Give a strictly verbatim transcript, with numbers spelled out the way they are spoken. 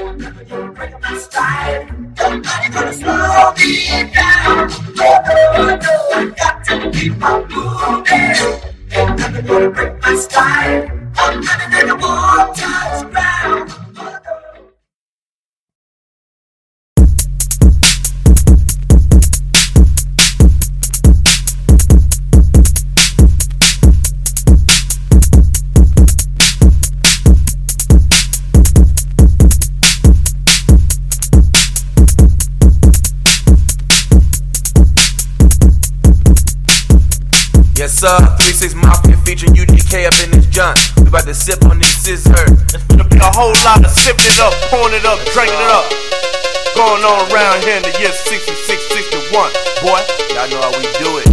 Never gonna break my stride. Nobody gonna slow me down. Oh, no, no, I got to keep on moving. Ain't nothing gonna break my stride. I'm better than the wall touch ground. Oh, no. Yes sir, three six Mafia featuring U G K up in this joint. We about to sip on this scissor. It's gonna be a whole lot of sipping it up, pouring it up, drinking it up. Going on around here in the year sixty-six, sixty-one. Boy, Y'all know how we do it.